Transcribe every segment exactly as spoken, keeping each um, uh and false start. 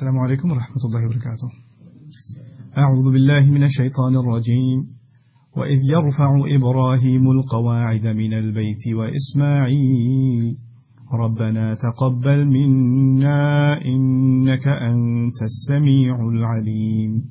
السلام عليكم ورحمة الله وبركاته. أعوذ بالله من الشيطان الرجيم. وإذ يرفع إبراهيم القواعد من البيت وإسماعيل ربنا تقبل منا إنك أنت السميع العليم.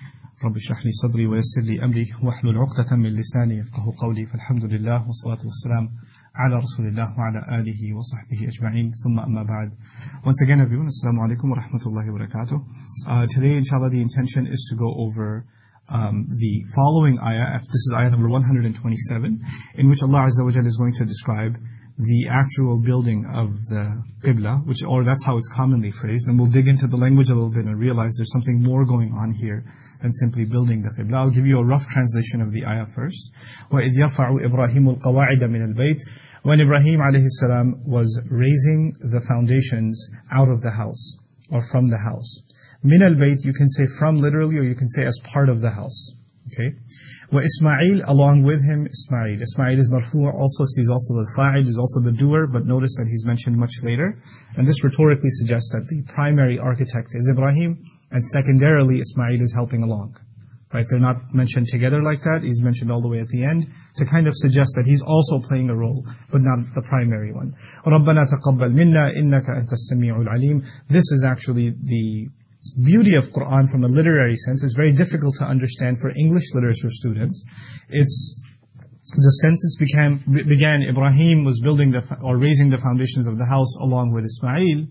رب اشرح لي صدري ويسر لي أمري واحلل عقدة من لساني يفقهوا قولي. فالحمد لله والصلاة والسلام على رسول الله وعلى آله وصحبه أجمعين. ثم أما بعد. Once again, everyone, Assalamu alaikum wa rahmatullahi wa barakatuh. Uh, today, inshallah, the intention is to go over um, the following ayah. This is ayah number one hundred twenty-seven, in which Allah Azza wa Jalla is going to describe the actual building of the Qibla, which, or that's how it's commonly phrased. And we'll dig into the language a little bit and realize there's something more going on here than simply building the Qibla. I'll give you a rough translation of the ayah first. وَإِذْ يَرْفَعُ إِبْرَاهِيمُ الْقَوَاعِدَ مِنَ الْبَيْتِ. When Ibrahim alayhi salam was raising the foundations out of the house, or from the house. Min al-bayt, you can say from literally, or you can say as part of the house. Okay? Wa Ismail, along with him, Ismail. Ismail is marfu', also, he's also the fa'id, is also the doer, but notice that he's mentioned much later. And this rhetorically suggests that the primary architect is Ibrahim, and secondarily Ismail is helping along. Right? They're not mentioned together like that. He's mentioned all the way at the end to kind of suggest that he's also playing a role, but not the primary one. رَبَّنَا تَقَبَّلْ مِنَّا إِنَّكَ أَنْتَ السَّمِيعُ الْعَلِيمُ. This is actually the beauty of Quran from a literary sense. It's very difficult to understand for English literature students. It's the sentence began, began Ibrahim was building the, or raising the foundations of the house along with Ismail,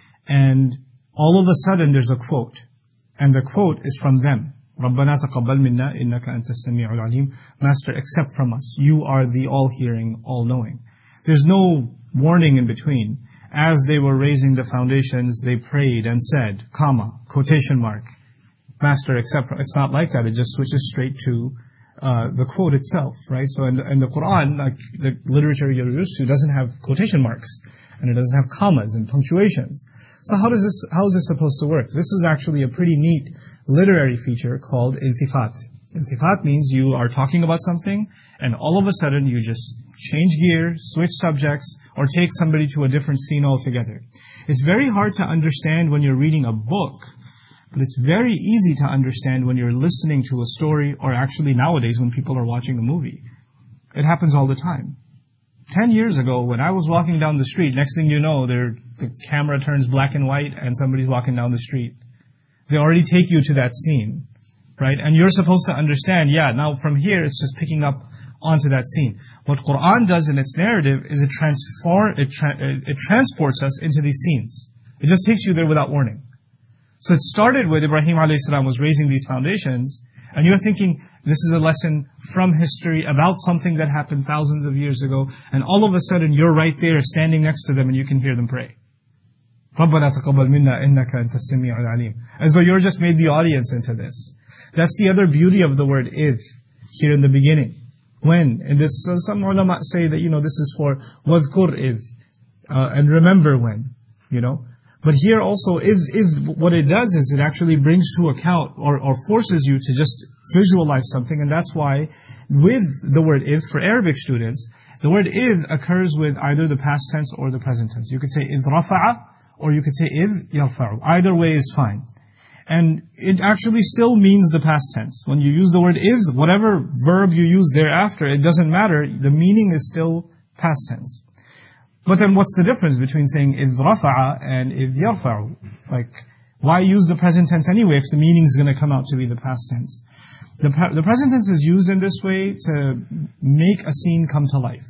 and all of a sudden there's a quote, and the quote is from them. رَبَّنَا تَقَبَّلْ مِنَّا إِنَّكَ أَنْتَ السَّمِيعُ الْعَلِيمُ. Master, accept from us. You are the all-hearing, all-knowing. There's no warning in between. As they were raising the foundations, they prayed and said, comma, quotation mark, Master, accept from us. It's not like that. It just switches straight to uh, the quote itself, right? So in the, in the Quran, like the literature you're used to, doesn't have quotation marks, and it doesn't have commas and punctuations. So how does this, how is this supposed to work? This is actually a pretty neat literary feature called iltifat. Iltifat means you are talking about something, and all of a sudden you just change gear, switch subjects, or take somebody to a different scene altogether. It's very hard to understand when you're reading a book, but it's very easy to understand when you're listening to a story, or actually nowadays when people are watching a movie. It happens all the time. Ten years ago, when I was walking down the street, next thing you know, the camera turns black and white and somebody's walking down the street. They already take you to that scene, right? And you're supposed to understand, yeah, now from here it's just picking up onto that scene. What Quran does in its narrative is it transform, it, tra- it transports us into these scenes. It just takes you there without warning. So it started with Ibrahim alayhi salam was raising these foundations, and you're thinking, this is a lesson from history about something that happened thousands of years ago, and all of a sudden you're right there standing next to them and you can hear them pray. رَبَّنَا تَقَبَّلْ مِنَّا إِنَّكَ أَنْتَ السَّمِيعُ الْعَلِيمُ. As though you're just made the audience into this. That's the other beauty of the word إِذ here in the beginning. When, and this, so some ulama say that, you know, this is for وَذْكُرْ إِذ, uh, and remember when, you know. But here also, إِذ, إِذ, what it does is it actually brings to account, or, or forces you to just visualize something, and that's why with the word إِذ, for Arabic students, the word إِذ occurs with either the past tense or the present tense. You could say إِذْ رَفَعَ, or you could say إِذْ يَرْفَعُ. Either way is fine. And it actually still means the past tense. When you use the word إِذْ, whatever verb you use thereafter, it doesn't matter. The meaning is still past tense. But then what's the difference between saying إِذْ رَفَعَ and إِذْ يَرْفَعُ? Like, why use the present tense anyway if the meaning is going to come out to be the past tense? The, the present tense is used in this way to make a scene come to life.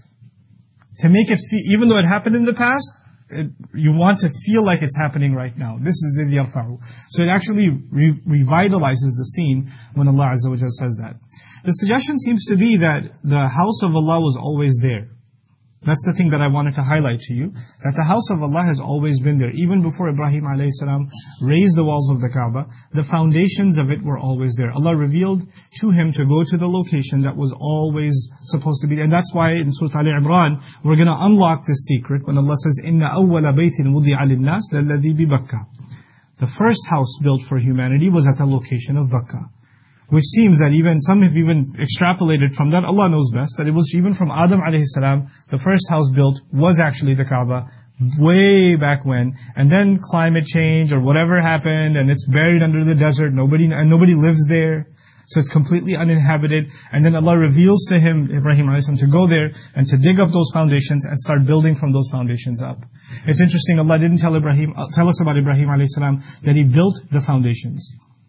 To make it, fe- even though it happened in the past, It, you want to feel like it's happening right now. This is إِذْ يَرْفَعُ. So it actually re- revitalizes the scene when Allah Azza wa Jalla says that. The suggestion seems to be that the house of Allah was always there. That's the thing that I wanted to highlight to you, that the house of Allah has always been there. Even before Ibrahim alayhi salam raised the walls of the Kaaba, the foundations of it were always there. Allah revealed to him to go to the location that was always supposed to be there. And that's why in Surah Al-Imran, we're going to unlock this secret when Allah says, إِنَّ أَوَّلَ بَيْتٍ وُضِعَ لِلنَّاسِ لَلَّذِي بِبَكَّةِ. The first house built for humanity was at the location of Bakkah. Which seems that even, some have even extrapolated from that, Allah knows best, that it was even from Adam alayhi salam, the first house built was actually the Kaaba, way back when, and then climate change or whatever happened, and it's buried under the desert, nobody and nobody lives there, so it's completely uninhabited. And then Allah reveals to him, Ibrahim alayhi salam, to go there and to dig up those foundations and start building from those foundations up. It's interesting, Allah didn't tell Ibrahim, uh, tell us about Ibrahim alayhi salam that he built the foundations,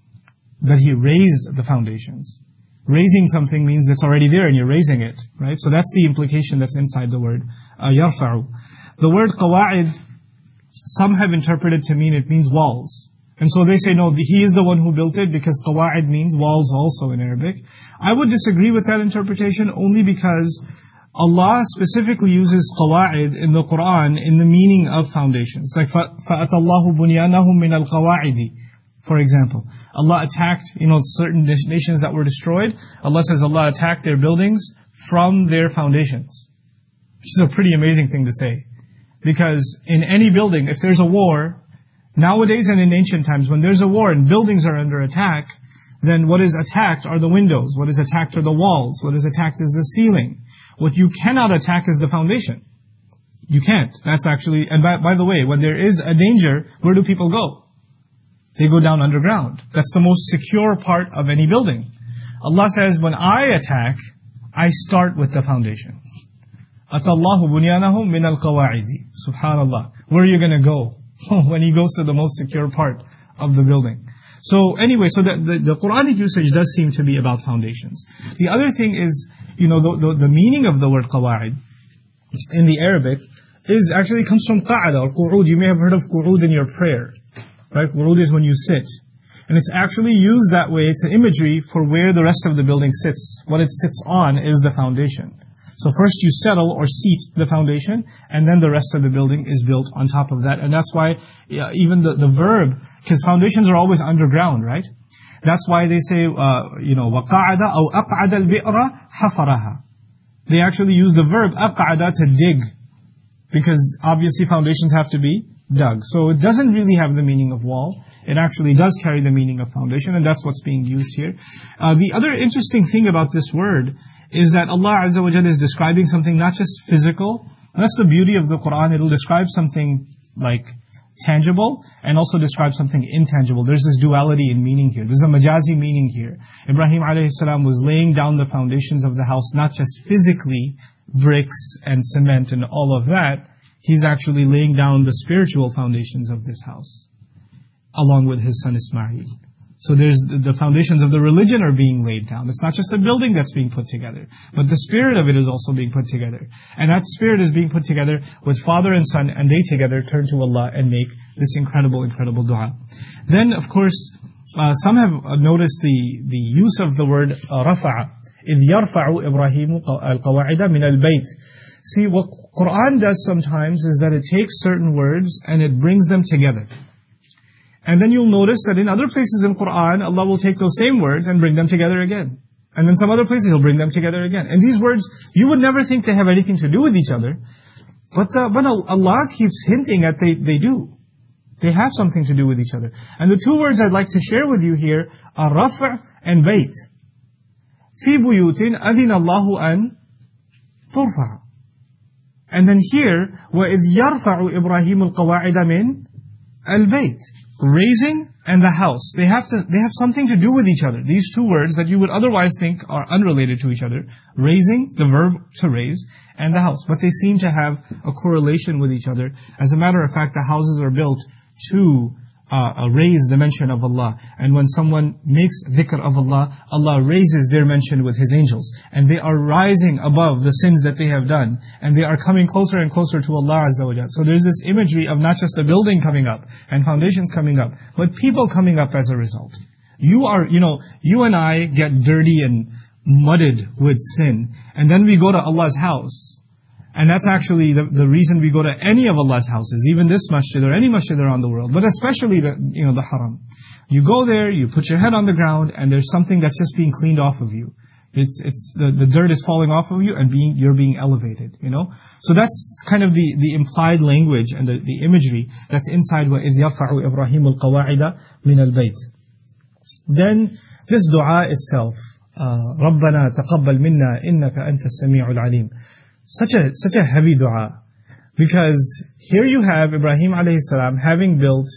that he raised the foundations. Raising something means it's already there and you're raising it, right? So that's the implication that's inside the word uh, yarfa'u. The word qawa'id, some have interpreted to mean it means walls. And so they say, no, he is the one who built it, because qawa'id means walls also in Arabic. I would disagree with that interpretation only because Allah specifically uses qawa'id in the Qur'an in the meaning of foundations. Like, فَأَتَى اللَّهُ بُنْيَانَهُمْ مِنَ الْقَوَاعِدِ. For example, Allah attacked, you know, certain nations that were destroyed. Allah says Allah attacked their buildings from their foundations. Which is a pretty amazing thing to say. Because in any building, if there's a war, nowadays and in ancient times, when there's a war and buildings are under attack, then what is attacked are the windows. What is attacked are the walls. What is attacked is the ceiling. What you cannot attack is the foundation. You can't. That's actually, and by, by the way, when there is a danger, where do people go? They go down underground. That's the most secure part of any building. Allah says, when I attack, I start with the foundation. Atallahu bunyanahum min al-qawa'idi. Subhanallah. Where are you going to go when He goes to the most secure part of the building? So anyway, so the, the, the Quranic usage does seem to be about foundations. The other thing is, you know, the, the, the meaning of the word qawa'id in the Arabic is actually comes from qa'ada or qu'ud. You may have heard of qu'ud in your prayer. Right? Qu'ud is when you sit. And it's actually used that way. It's an imagery for where the rest of the building sits. What it sits on is the foundation. So first you settle or seat the foundation, and then the rest of the building is built on top of that. And that's why yeah, even the, the verb, because foundations are always underground, right? That's why they say, uh, you know, وَقَعَدَ أَوْ أَقْعَدَ الْبِئْرَ حَفَرَهَا. They actually use the verb أَقْعَدَ to dig, because obviously foundations have to be dug. So it doesn't really have the meaning of wall. It actually does carry the meaning of foundation, and that's what's being used here. Uh, the other interesting thing about this word is that Allah Azza wa Jalla is describing something not just physical. And that's the beauty of the Qur'an. It'll describe something like tangible and also describe something intangible. There's this duality in meaning here. There's a majazi meaning here. Ibrahim alayhi salam was laying down the foundations of the house, not just physically, bricks and cement and all of that. He's actually laying down the spiritual foundations of this house, along with his son Ismail. So there's the, the foundations of the religion are being laid down. It's not just a building that's being put together, but the spirit of it is also being put together. And that spirit is being put together with father and son, and they together turn to Allah and make this incredible, incredible dua. Then, of course, uh, some have noticed the, the use of the word uh, rafa'a. إِذْ يَرْفَعُ إِبْرَاهِيمُ الْقَوَاعِدَ مِنَ الْبَيْتِ. See, what Qur'an does sometimes is that it takes certain words and it brings them together. And then you'll notice that in other places in Qur'an, Allah will take those same words and bring them together again. And then some other places He'll bring them together again. And these words, you would never think they have anything to do with each other. But uh, but Allah keeps hinting that they, they do. They have something to do with each other. And the two words I'd like to share with you here are raf' and bayt. فِي بُيُوتٍ أَذِنَ اللَّهُ أَن تُرْفَعَ. And then here, وَإِذْ يَرْفَعُ إِبْرَاهِيمُ الْقَوَاعِدَ مِنْ الْبَيْتِ. Raising and the house. They have to, they have something to do with each other. These two words that you would otherwise think are unrelated to each other. Raising, the verb to raise, and the house. But they seem to have a correlation with each other. As a matter of fact, the houses are built to uh, raise the mention of Allah. And when someone makes dhikr of Allah, Allah raises their mention with His angels. And they are rising above the sins that they have done. And they are coming closer and closer to Allah Azza wa Jalla. So there's this imagery of not just a building coming up and foundations coming up, but people coming up as a result. You are, you know, you and I get dirty and mudded with sin. And then we go to Allah's house. And that's actually the, the reason we go to any of Allah's houses, even this masjid or any masjid around the world, but especially the, you know, the haram. You go there, you put your head on the ground, and there's something that's just being cleaned off of you. It's, it's, the, the dirt is falling off of you and being, you're being elevated, you know? So that's kind of the, the implied language and the, the imagery that's inside وَإِذْ يَرْفَعُ إِبْرَاهِيمُ الْقَوَاعِدَ مِنَ الْبَيْتِ. Then, this dua itself, uh, رَبَّنَا تَقَبَّلْ مِنَّا إِنَّكَ أَنْتَ السَّمِيعُ الْعَلِيمُ. Such a, such a heavy dua. Because here you have Ibrahim alayhi salam having built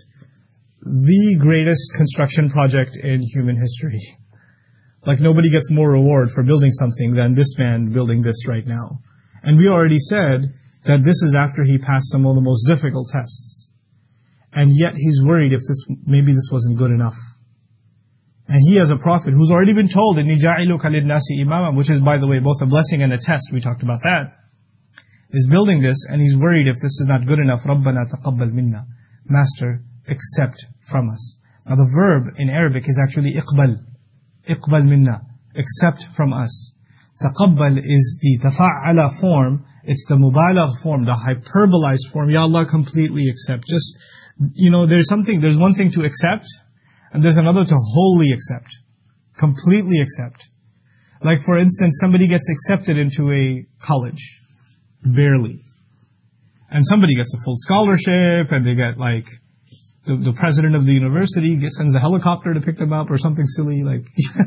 the greatest construction project in human history. Like nobody gets more reward for building something than this man building this right now. And we already said that this is after he passed some of the most difficult tests. And yet he's worried if this, maybe this wasn't good enough. And he as a prophet who's already been told, إِنِّي جَاعِلُكَ لِلنَّاسِ إِمَامًا, which is, by the way, both a blessing and a test, we talked about that, is building this, and he's worried if this is not good enough. رَبَّنَا تَقَبَّلْ مِنَّا, Master, accept from us. Now the verb in Arabic is actually إِقْبَل. إِقْبَل مِنَّا, accept from us. تَقَبَّل is the تَفَعَّلَ form, it's the mubalagh form, the hyperbolized form. Ya Allah, completely accept. Just, you know, there's something, there's one thing to accept, and there's another to wholly accept. Completely accept. Like for instance, somebody gets accepted into a college. Barely. And somebody gets a full scholarship, and they get like, the, the president of the university gets, sends a helicopter to pick them up, or something silly, like,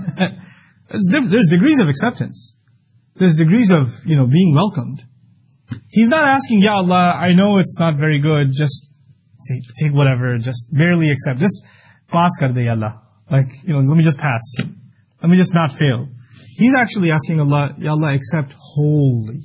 there's, there's degrees of acceptance. There's degrees of, you know, being welcomed. He's not asking, Ya Allah, I know it's not very good, just take, take whatever, just barely accept. Just pass kar de, Ya Allah. Like, you know, let me just pass. Let me just not fail. He's actually asking Allah, Ya Allah, accept wholly.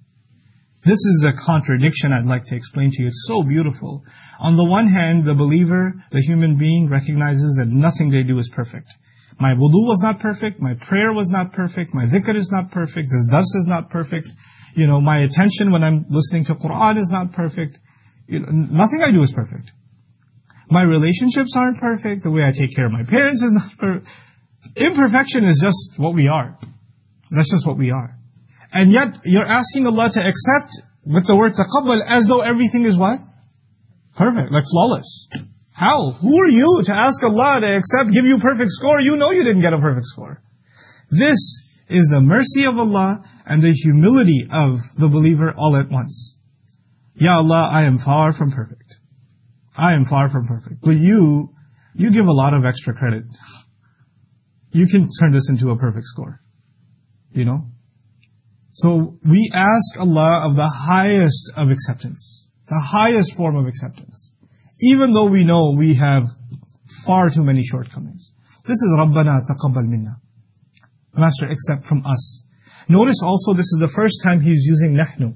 This is a contradiction I'd like to explain to you. It's so beautiful. On the one hand, the believer, the human being, recognizes that nothing they do is perfect. My wudu was not perfect, my prayer was not perfect, my dhikr is not perfect, this dars is not perfect, you know, my attention when I'm listening to Qur'an is not perfect. You know, nothing I do is perfect. My relationships aren't perfect, the way I take care of my parents is not perfect. Imperfection is just what we are. That's just what we are. And yet, you're asking Allah to accept with the word taqabbal as though everything is what? Perfect, like flawless. How? Who are you to ask Allah to accept, give you perfect score? You know you didn't get a perfect score. This is the mercy of Allah and the humility of the believer all at once. Ya Allah, I am far from perfect. I am far from perfect. But you, you give a lot of extra credit. You can turn this into a perfect score. You know? So we ask Allah of the highest of acceptance. The highest form of acceptance. Even though we know we have far too many shortcomings. This is Rabbana taqabbal minna. Master, accept from us. Notice also this is the first time he's using nahnu.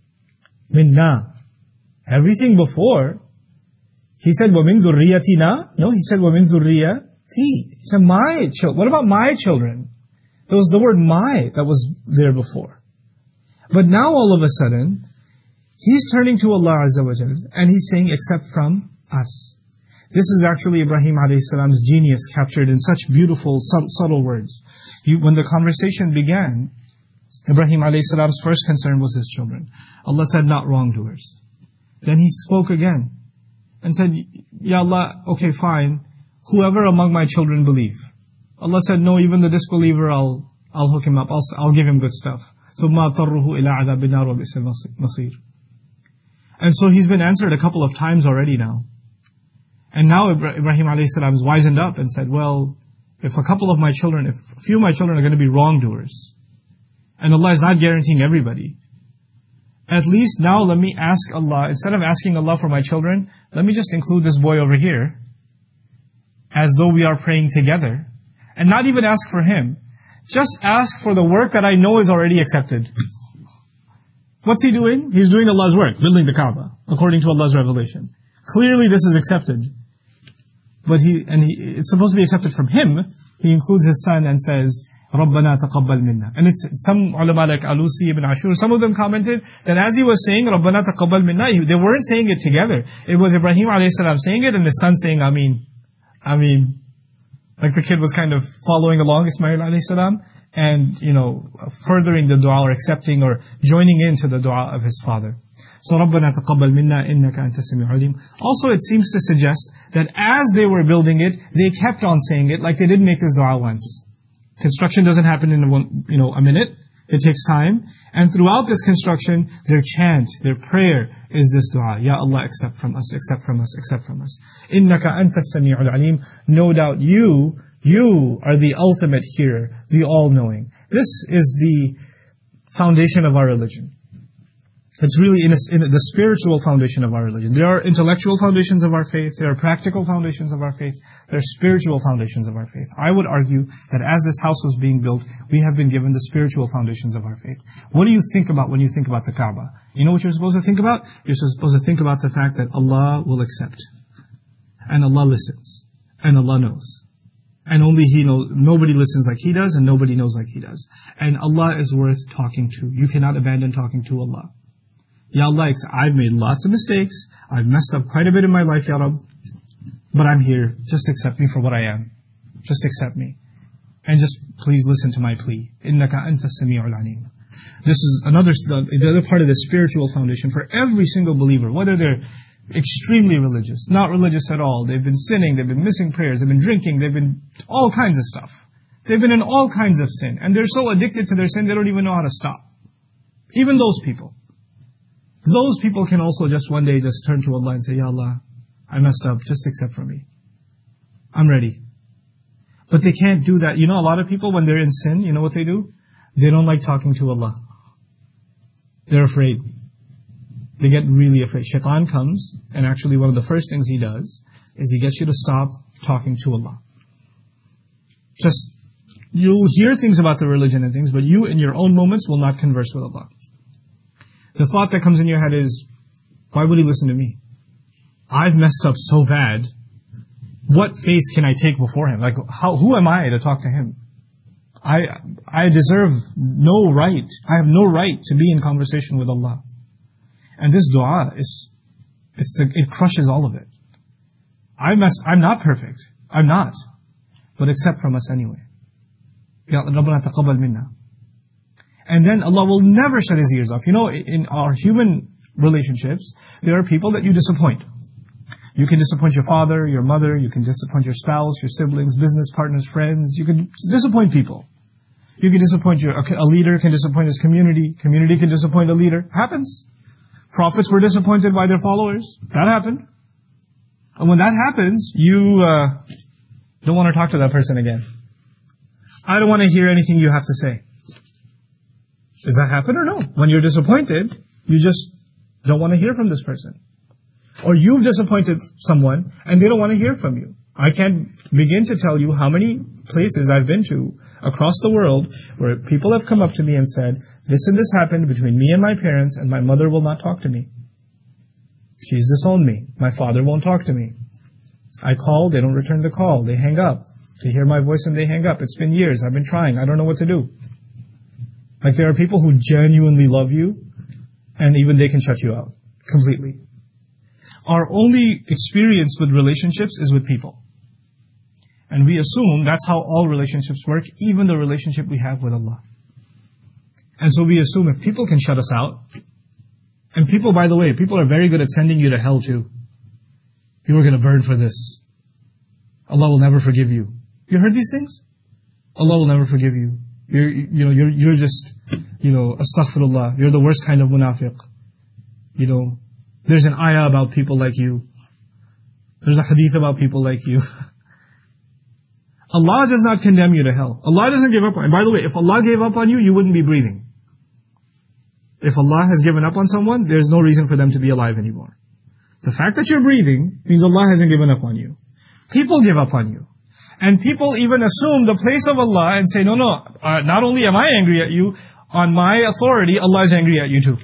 Minna. Everything before, he said, وَمِن ذُرِّيَّتِنَا. No, he said, وَمِن ذُرِّيَّتِي. He said, my children. What about my children? There was the word my that was there before. But now all of a sudden, he's turning to Allah Azza wa Jal, and he's saying, except from us. This is actually Ibrahim alayhi salam's genius captured in such beautiful, subtle words. You, when the conversation began, Ibrahim alayhi salam's first concern was his children. Allah said, not wrongdoers. Then he spoke again, and said, Ya Allah, okay fine, whoever among my children believe. Allah said, no, even the disbeliever, I'll I'll hook him up, I'll, I'll give him good stuff. ثُمَّ أَضْطَرُّهُ إِلَىٰ عَذَابِ النَّارِ وَبِئْسَ الْمَصِيرُ. And so he's been answered a couple of times already now. And now Ibrahim alayhi salam is wizened up and said, well, if a couple of my children, if a few of my children are going to be wrongdoers, and Allah is not guaranteeing everybody, at least now let me ask Allah, instead of asking Allah for my children, let me just include this boy over here, as though we are praying together, and not even ask for him. Just ask for the work that I know is already accepted. What's he doing? He's doing Allah's work, building the Kaaba, according to Allah's revelation. Clearly this is accepted. But he, and he, it's supposed to be accepted from him. He includes his son and says, رَبَّنَا تَقَبَّلْ مِنَّا. And it's some ulama like Alusi ibn Ashur, some of them commented that as he was saying, رَبَّنَا تَقَبَّلْ مِنَّا, they weren't saying it together. It was Ibrahim alayhi salam saying it and his son saying, Ameen. Ameen. Like the kid was kind of following along, Ismail alayhi salam, and, you know, furthering the dua or accepting or joining into the dua of his father. So, رَبَّنَا تَقَبَّلْ مِنَّا إِنَّكَ أَنْتَ السَّمِيعُ الْعَلِيمُ. Also, it seems to suggest that as they were building it, they kept on saying it, like they didn't make this dua once. Construction doesn't happen in one, you know, a minute. It takes time. And throughout this construction, their chant, their prayer is this dua. Ya Allah, accept from us, accept from us, accept from us. إِنَّكَ أَنْتَ السَّمِيعُ الْعَلِيمُ. No doubt you, you are the ultimate hearer, the all-knowing. This is the foundation of our religion. It's really in, a, in the spiritual foundation of our religion. There are intellectual foundations of our faith. There are practical foundations of our faith. There are spiritual foundations of our faith. I would argue that as this house was being built, we have been given the spiritual foundations of our faith. What do you think about when you think about the Kaaba? You know what you're supposed to think about? You're supposed to think about the fact that Allah will accept. And Allah listens. And Allah knows. And only He knows. Nobody listens like He does, and nobody knows like He does. And Allah is worth talking to. You cannot abandon talking to Allah. Ya Allah, I've made lots of mistakes. I've messed up quite a bit in my life, Ya Rabb. But I'm here. Just accept me for what I am. Just accept me. And just please listen to my plea. Innaka anta sami'ul alim. This is another, the other part of the spiritual foundation for every single believer, whether they're extremely religious, not religious at all, they've been sinning, they've been missing prayers, they've been drinking, they've been all kinds of stuff. They've been in all kinds of sin. And they're so addicted to their sin, they don't even know how to stop. Even those people. Those people can also just one day just turn to Allah and say, Ya Allah, I messed up, just accept from me. I'm ready. But they can't do that. You know, a lot of people, when they're in sin, you know what they do? They don't like talking to Allah. They're afraid. They get really afraid. Shaitan comes, and actually one of the first things he does is he gets you to stop talking to Allah. Just, you'll hear things about the religion and things, but you in your own moments will not converse with Allah. The thought that comes in your head is, why would He listen to me? I've messed up so bad. What face can I take before Him? Like, how, who am I to talk to Him? I, I deserve no right. I have no right to be in conversation with Allah. And this dua is, it's the, it crushes all of it. I mess, I'm not perfect. I'm not. But accept from us anyway. Ya Rabbana taqabbal minna. And then Allah will never shut His ears off. You know, in our human relationships, there are people that you disappoint. You can disappoint your father, your mother, you can disappoint your spouse, your siblings, business partners, friends. You can disappoint people. You can disappoint your, a leader can disappoint his community. Community can disappoint a leader. Happens. Prophets were disappointed by their followers. That happened. And when that happens, you uh, don't want to talk to that person again. I don't want to hear anything you have to say. Does that happen or no? When you're disappointed, you just don't want to hear from this person. Or you've disappointed someone and they don't want to hear from you. I can't begin to tell you how many places I've been to across the world where people have come up to me and said, this and this happened between me and my parents, and my mother will not talk to me. She's disowned me. My father won't talk to me. I call, they don't return the call. They hang up. They hear my voice and they hang up. It's been years. I've been trying. I don't know what to do. Like, there are people who genuinely love you, and even they can shut you out completely. Our only experience with relationships is with people. And we assume that's how all relationships work, even the relationship we have with Allah. And so we assume if people can shut us out, and people, by the way, people are very good at sending you to hell too. You are going to burn for this. Allah will never forgive you. You heard these things? Allah will never forgive you. You're, you know, you're, you're just, you know, astaghfirullah. You're the worst kind of munafiq. You know, there's an ayah about people like you. There's a hadith about people like you. Allah does not condemn you to hell. Allah doesn't give up on you. And by the way, if Allah gave up on you, you wouldn't be breathing. If Allah has given up on someone, there's no reason for them to be alive anymore. The fact that you're breathing means Allah hasn't given up on you. People give up on you. And people even assume the place of Allah and say, no, no, uh, not only am I angry at you, on my authority, Allah is angry at you too.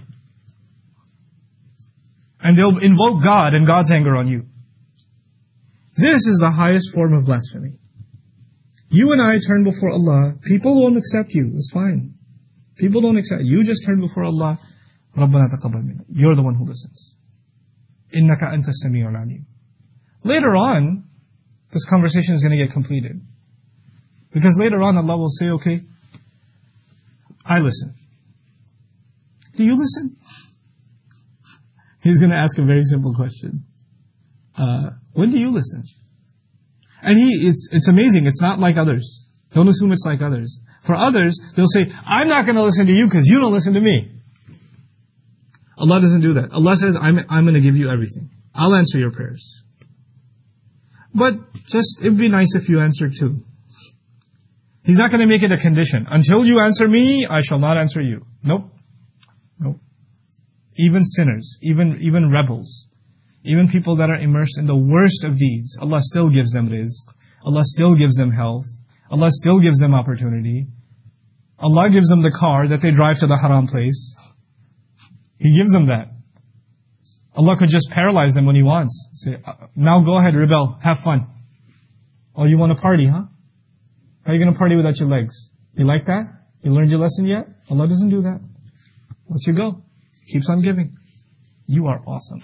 And they'll invoke God and God's anger on you. This is the highest form of blasphemy. You and I turn before Allah. People won't accept you. It's fine. People don't accept you. You just turn before Allah. Rabbana taqabbal minna. You're the one who listens. Innaka anta sami'ul alim. Later on, this conversation is going to get completed. Because later on Allah will say, okay, I listen. Do you listen? He's going to ask a very simple question. Uh, when do you listen? And he, it's, it's amazing. It's not like others. Don't assume it's like others. For others, they'll say, I'm not going to listen to you because you don't listen to me. Allah doesn't do that. Allah says, I'm, I'm going to give you everything. I'll answer your prayers. But just, it'd be nice if you answered too. He's not going to make it a condition. Until you answer me, I shall not answer you. Nope. Nope. even sinners, even, even rebels, even people that are immersed in the worst of deeds, Allah still gives them rizq, Allah still gives them health, Allah still gives them opportunity. Allah gives them the car that they drive to the haram place. He gives them that. Allah could just paralyze them when He wants. Say, now go ahead, rebel, have fun. Oh, you want to party, huh? How are you going to party without your legs? You like that? You learned your lesson yet? Allah doesn't do that. Let you go. Keeps on giving. You are awesome.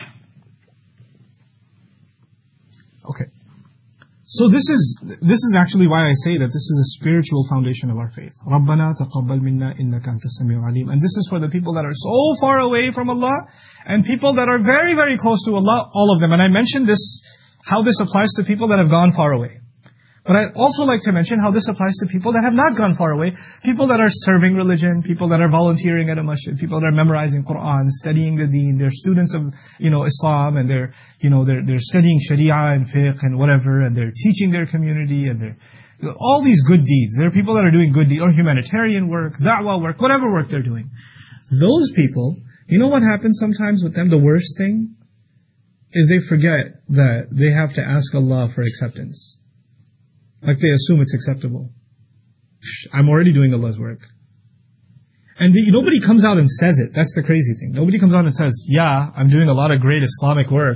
Okay. So this is this is actually why I say that this is a spiritual foundation of our faith. رَبَّنَا تَقَبَّلْ مِنَّا إِنَّكَ أَنْتَ السَّمِيعُ الْعَلِيمُ. And this is for the people that are so far away from Allah, and people that are very, very close to Allah, all of them. And I mentioned this, how this applies to people that have gone far away. But I'd also like to mention how this applies to people that have not gone far away. People that are serving religion, people that are volunteering at a masjid, people that are memorizing Quran, studying the deen, they're students of, you know, Islam, and they're, you know, they're, they're studying Sharia and fiqh and whatever, and they're teaching their community, and they're, all these good deeds. There are people that are doing good deeds, or humanitarian work, da'wah work, whatever work they're doing. Those people, you know what happens sometimes with them? The worst thing is they forget that they have to ask Allah for acceptance. Like they assume it's acceptable. I'm already doing Allah's work. And the, nobody comes out and says it. That's the crazy thing. Nobody comes out and says, yeah, I'm doing a lot of great Islamic work.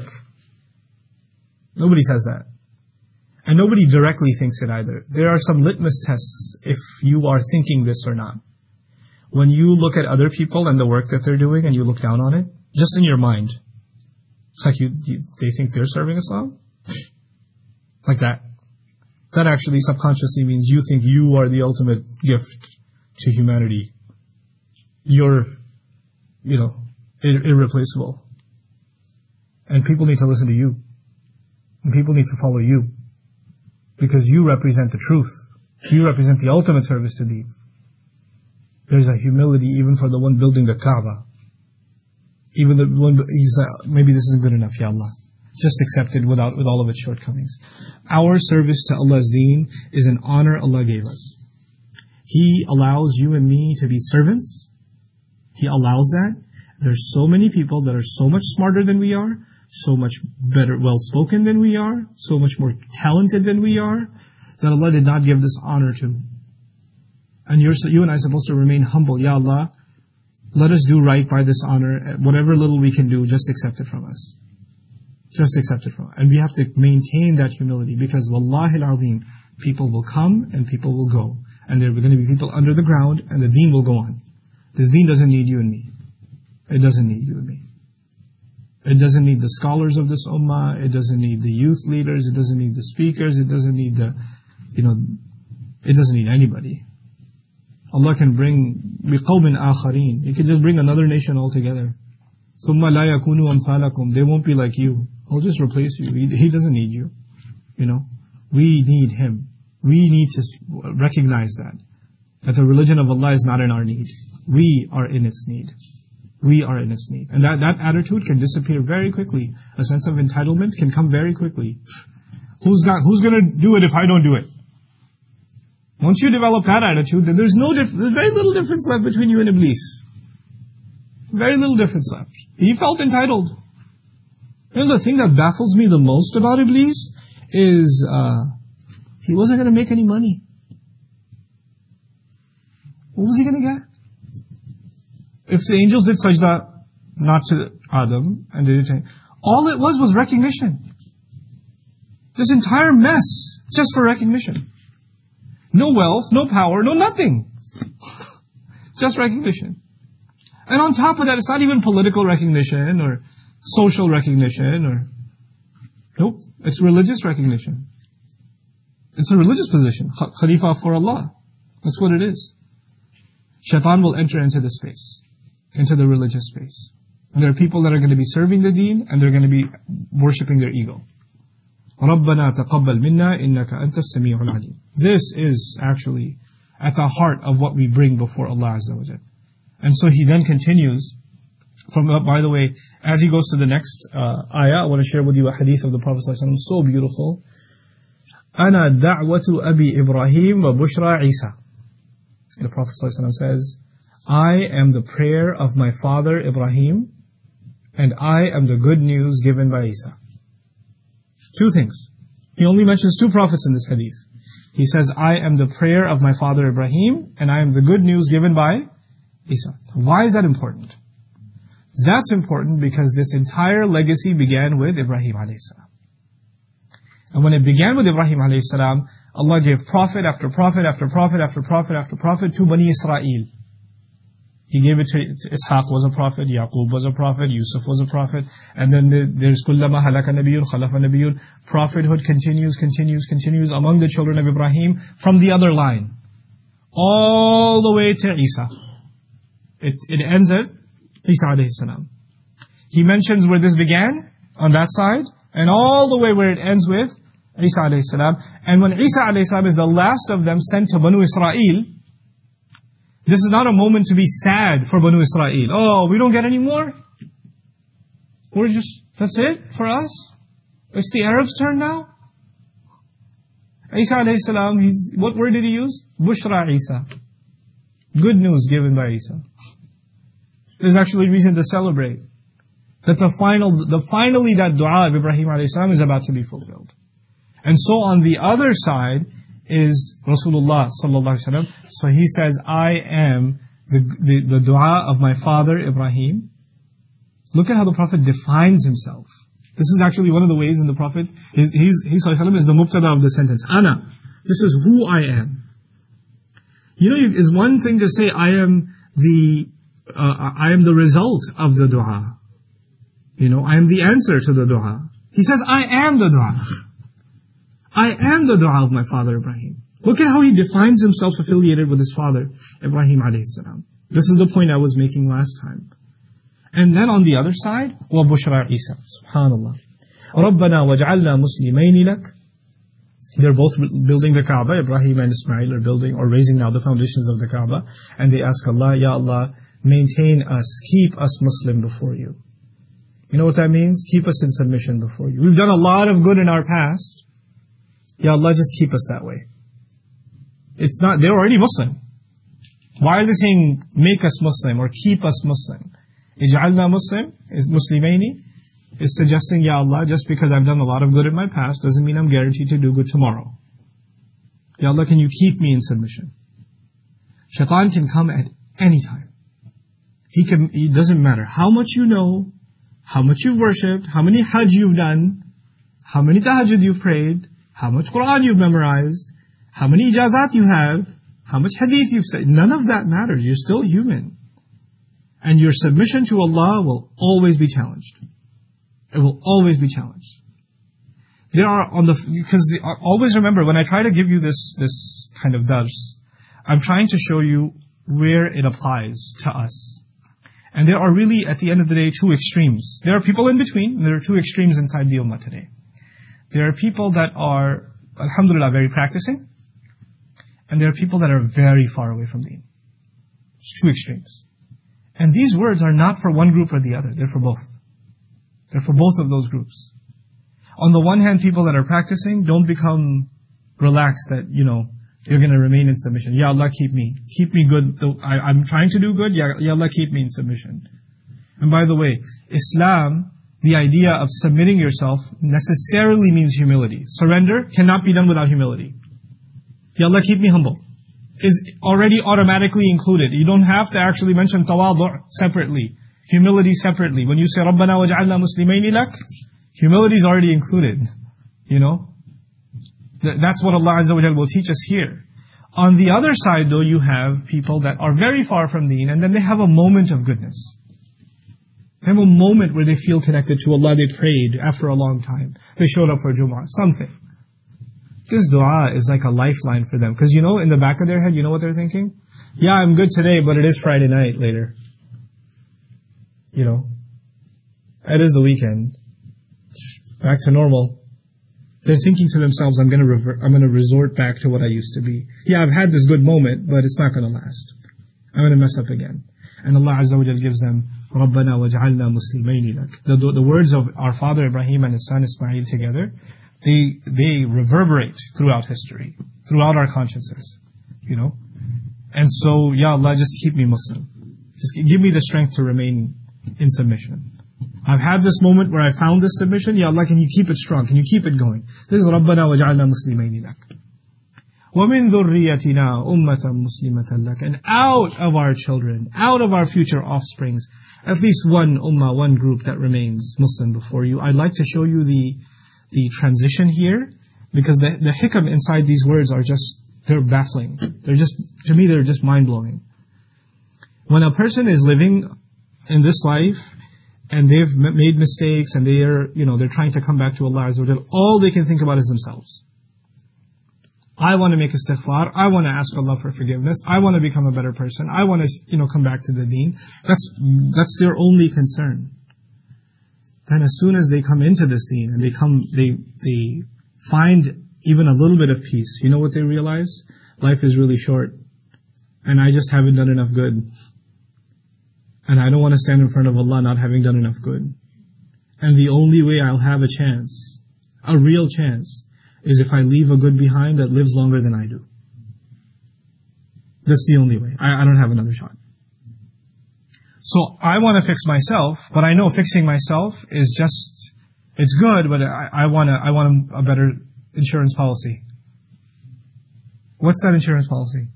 Nobody says that. And nobody directly thinks it either. There are some litmus tests if you are thinking this or not. When you look at other people and the work that they're doing and you look down on it, just in your mind, it's like you, you they think they're serving Islam? Like that. That actually subconsciously means you think you are the ultimate gift to humanity. You're, you know, ir- irreplaceable. And people need to listen to you. And people need to follow you. Because you represent the truth. You represent the ultimate service to Deen. There's a humility even for the one building the Kaaba. Even the one, he's uh, maybe this isn't good enough, Ya Allah. Just accept it without, with all of its shortcomings. Our service to Allah's deen is an honor Allah gave us. He allows you and me to be servants. He allows that. There's so many people that are so much smarter than we are, so much better, well-spoken than we are, so much more talented than we are, that Allah did not give this honor to. And you're, you and I are supposed to remain humble. Ya Allah, let us do right by this honor. Whatever little we can do, just accept it from us. Just accept it from us. And we have to maintain that humility, because wallahi al-azim, people will come and people will go. And there are going to be people under the ground, and the deen will go on. This deen doesn't need you and me. It doesn't need you and me. It doesn't need the scholars of this ummah. It doesn't need the youth leaders. It doesn't need the speakers. It doesn't need the, you know, it doesn't need anybody. Allah can bring biqawmin akharin. He can just bring another nation altogether. ثُمَّ لَا يَكُونُوا أَمْثَالَكُمْ. They won't be like you. He'll just replace you. He, he doesn't need you. You know, we need Him. We need to recognize that. That the religion of Allah is not in our need. We are in its need. We are in its need. And that, that attitude can disappear very quickly. A sense of entitlement can come very quickly. Who's got, who's going to do it if I don't do it? Once you develop that attitude, then there's no dif- there's very little difference left between you and Iblis. Very little difference left. He felt entitled. You know, the thing that baffles me the most about Iblis is uh, he wasn't going to make any money. What was he going to get? If the angels did sajda, not to Adam, and they did, all it was was recognition. This entire mess, just for recognition. No wealth, no power, no nothing. Just recognition. And on top of that, it's not even political recognition or social recognition or... Nope, it's religious recognition. It's a religious position. Khalifa for Allah. That's what it is. Shaitan will enter into the space, into the religious space. And there are people that are going to be serving the deen, and they're going to be worshipping their ego. رَبَّنَا تَقَبَّلْ مِنَّا إِنَّكَ أَنْتَ السَّمِيعُ الْعَلِيمُ. This is actually at the heart of what we bring before Allah Azza wa Jal. And so he then continues, from, uh, by the way, as he goes to the next uh, ayah, I want to share with you a hadith of the Prophet ﷺ, so beautiful. أَنَا دَعْوَةُ أَبِي إِبْرَاهِيمَ وَبُشْرَى عِيسَى. The Prophet ﷺ says, I am the prayer of my father Ibrahim and I am the good news given by Isa. Two things. He only mentions two prophets in this hadith. He says, I am the prayer of my father Ibrahim, and I am the good news given by Isa. Why is that important? That's important because this entire legacy began with Ibrahim alayhi salam. And when it began with Ibrahim alayhi salam, Allah gave prophet after prophet after prophet after prophet after prophet to Bani Israel. He gave it to Ishaq was a prophet, Yaqub was a prophet, Yusuf was a prophet, and then there's kullama halaka nabiyun, khalafa nabiyun. Prophethood continues, continues, continues among the children of Ibrahim from the other line, all the way to Isa. It, it ends at Isa alayhi salam. He mentions where this began, on that side, and all the way where it ends with Isa alayhi salam. And when Isa alayhi salam is the last of them sent to Banu Israel, this is not a moment to be sad for Banu Israel. Oh, we don't get any more? We're just, that's it for us? It's the Arabs' turn now? Isa alayhi salam, he's, what word did he use? Bushra Isa. Good news given by Isa. There's actually reason to celebrate that the final, the finally that dua of Ibrahim alayhi salam is about to be fulfilled. And so on the other side is Rasulullah sallallahu alaihi wasallam. So he says, I am the, the, the dua of my father Ibrahim. Look at how the Prophet defines himself. This is actually one of the ways in the Prophet, he's, he's, he sallallahu alaihi wasallam is the mubtada of the sentence. Ana. This is who I am. You know, it's one thing to say, I am the, uh, I am the result of the dua. You know, I am the answer to the dua. He says, I am the dua. I am the dua of my father Ibrahim. Look at how he defines himself affiliated with his father, Ibrahim alayhi salam. This is the point I was making last time. And then on the other side, وَبُشْرَى Isa. Subhanallah. رَبَّنَا وَجْعَلْنَا مُسْلِمَيْنِ لَكَ. They're both building the Kaaba. Ibrahim and Ismail are building or raising now the foundations of the Kaaba. And they ask Allah, Ya Allah, maintain us, keep us Muslim before you. You know what that means? Keep us in submission before you. We've done a lot of good in our past. Ya Allah, just keep us that way. It's not, they're already Muslim. Why are they saying, make us Muslim or keep us Muslim? Ij'alna Muslim, is Muslimaini, is suggesting, Ya Allah, just because I've done a lot of good in my past, doesn't mean I'm guaranteed to do good tomorrow. Ya Allah, can you keep me in submission? Shaitan can come at any time. He can, it doesn't matter how much you know, how much you've worshipped, how many hajj you've done, how many tahajjud you've prayed, how much Quran you've memorized, how many ijazat you have, how much hadith you've said. None of that matters. You're still human. And your submission to Allah will always be challenged. It will always be challenged. There are on the, because always remember, when I try to give you this, this kind of dars, I'm trying to show you where it applies to us. And there are really, at the end of the day, two extremes. There are people in between, and there are two extremes inside the ummah today. There are people that are, alhamdulillah, very practicing, and there are people that are very far away from deen. It's two extremes. And these words are not for one group or the other, they're for both. They're for both of those groups. On the one hand, people that are practicing, don't become relaxed that, you know, you're going to remain in submission. Ya Allah, keep me. Keep me good. I, I'm trying to do good, Ya, Ya Allah, keep me in submission. And by the way, Islam, the idea of submitting yourself necessarily means humility. Surrender cannot be done without humility. Ya Allah, keep me humble. Is already automatically included. You don't have to actually mention tawadu' separately. Humility separately. When you say, Rabbana waj'alna muslimayni lak, humility is already included. You know? That's what Allah Azza wa Jalla will teach us here. On the other side though, you have people that are very far from deen, and then they have a moment of goodness. They have a moment where they feel connected to Allah. They prayed after a long time. They showed up for Jumu'ah. Something. This dua is like a lifeline for them. Because you know, in the back of their head, you know what they're thinking? Yeah, I'm good today, but it is Friday night later. You know? It is the weekend. Back to normal. They're thinking to themselves, I'm going to revert, I'm going to resort back to what I used to be. Yeah, I've had this good moment, but it's not going to last. I'm going to mess up again. And Allah Azza wa Jal gives them, رَبَّنَا وَجْعَلْنَا مُسْلِمَيْنِ لَكَ. The, the, the words of our father Ibrahim and his son Ismail together, they they reverberate throughout history, throughout our consciences. You know? And so, Ya Allah, just keep me Muslim. Just give me the strength to remain in submission. I've had this moment where I found this submission. Ya Allah, can you keep it strong? Can you keep it going? This is رَبَّنَا وَجَعَلْنَا مُسْلِمَيْنِ لَكَ وَمِن ذُرِّيَّتِنَا أُمَّةً مُسْلِمَةً لَكَ. And out of our children, out of our future offsprings, at least one ummah, one group that remains Muslim before you. I'd like to show you the the transition here, because the, the hikam inside these words are just, they're baffling. They're just, to me, they're just mind-blowing. When a person is living in this life, and they've m- made mistakes, and they're, you know, they're trying to come back to Allah Azza wa Jal, all they can think about is themselves. I want to make istighfar, I want to ask Allah for forgiveness, I want to become a better person, I want to, you know, come back to the deen. That's, that's their only concern. Then as soon as they come into this deen, and they come, they, they find even a little bit of peace, you know what they realize? Life is really short, and I just haven't done enough good. And I don't want to stand in front of Allah not having done enough good. And the only way I'll have a chance, a real chance, is if I leave a good behind that lives longer than I do. That's the only way. I, I don't have another shot. So I want to fix myself, but I know fixing myself is just, it's good, but I, I want to, I want a, a better insurance policy. What's that insurance policy?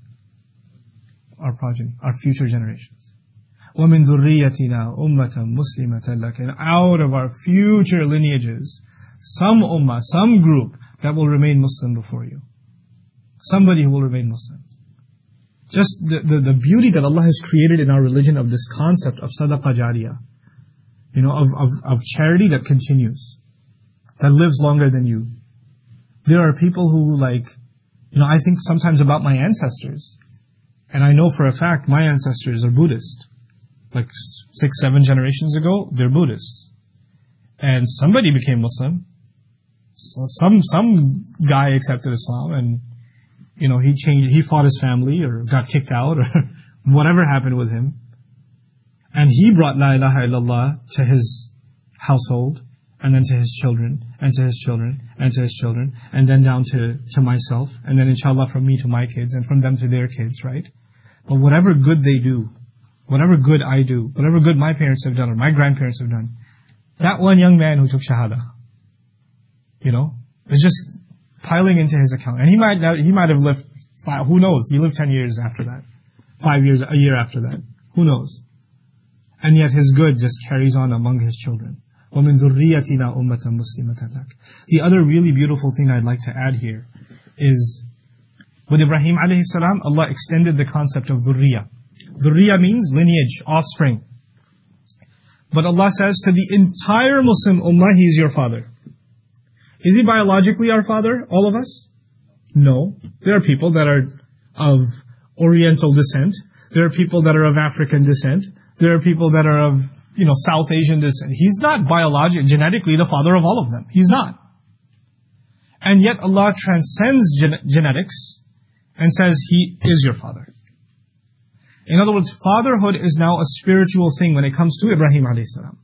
Our progeny, our future generations. وَمِن ذُرِّيَّتِنَا أُمَّةً مُسْلِمَةً لَكَ. And out of our future lineages, some ummah, some group that will remain Muslim before you. Somebody who will remain Muslim. Just the, the, the beauty that Allah has created in our religion of this concept of sadaqah jariyah. You know, of, of, of charity that continues. That lives longer than you. There are people who like, you know, I think sometimes about my ancestors. And I know for a fact my ancestors are Buddhist. Like six, seven generations ago, they're Buddhists. And somebody became Muslim. So some, some guy accepted Islam and, you know, he changed, he fought his family or got kicked out or whatever happened with him. And he brought La ilaha illallah to his household, and then to his children, and to his children, and to his children, and then down to, to myself, and then inshallah from me to my kids, and from them to their kids, right? But whatever good they do, whatever good I do, whatever good my parents have done or my grandparents have done, that one young man who took Shahada, you know, is just piling into his account. And he might not, he might have lived, five, who knows, he lived ten years after that. Five years, a year after that. Who knows? And yet his good just carries on among his children. وَمِن ذُرِّيَّتِنَا أُمَّةً مُسْلِمَةً لَكَ. The other really beautiful thing I'd like to add here is, with Ibrahim alayhi salam, Allah extended the concept of dhurriya. Dhurriya means lineage, offspring. But Allah says to the entire Muslim ummah, He is your father. Is He biologically our father, all of us? No. There are people that are of Oriental descent. There are people that are of African descent. There are people that are of, you know, South Asian descent. He's not biologically, genetically the father of all of them. He's not. And yet Allah transcends gen- genetics and says He is your father. In other words, fatherhood is now a spiritual thing when it comes to Ibrahim alayhi salam.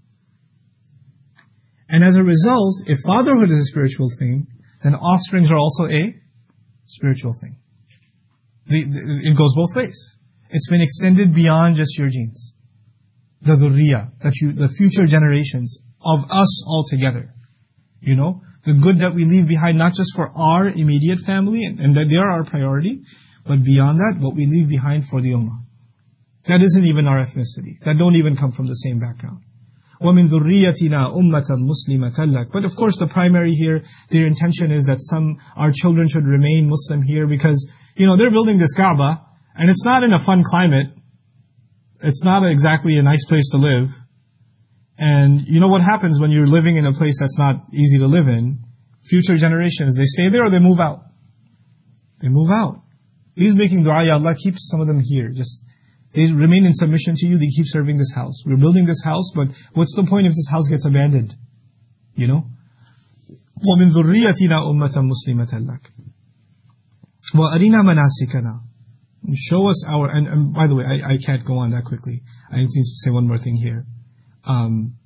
And as a result, if fatherhood is a spiritual thing, then offsprings are also a spiritual thing. The, the, it goes both ways. It's been extended beyond just your genes. The dhurriya, that you, the future generations of us all together. You know, the good that we leave behind, not just for our immediate family, and, and that they are our priority, but beyond that, what we leave behind for the ummah. That isn't even our ethnicity. That don't even come from the same background. وَمِن ذُرِّيَّتِنَا أُمَّةً مُسْلِمَةً لَكَ. But of course the primary here, their intention is that some, our children should remain Muslim here because, you know, they're building this Kaaba, and it's not in a fun climate. It's not exactly a nice place to live. And you know what happens when you're living in a place that's not easy to live in? Future generations, they stay there or they move out. They move out. He's making dua, Ya Allah, keep some of them here. Just, they remain in submission to you, they keep serving this house. We're building this house, but what's the point if this house gets abandoned? You know? وَمِن ذُرِّيَّتِنَا أُمَّةً مُسْلِمَةً لَكَ وَأَرِنَا مَنَاسِكَنَا. Show us our, and, and by the way, I, I can't go on that quickly. I need to say one more thing here. Um,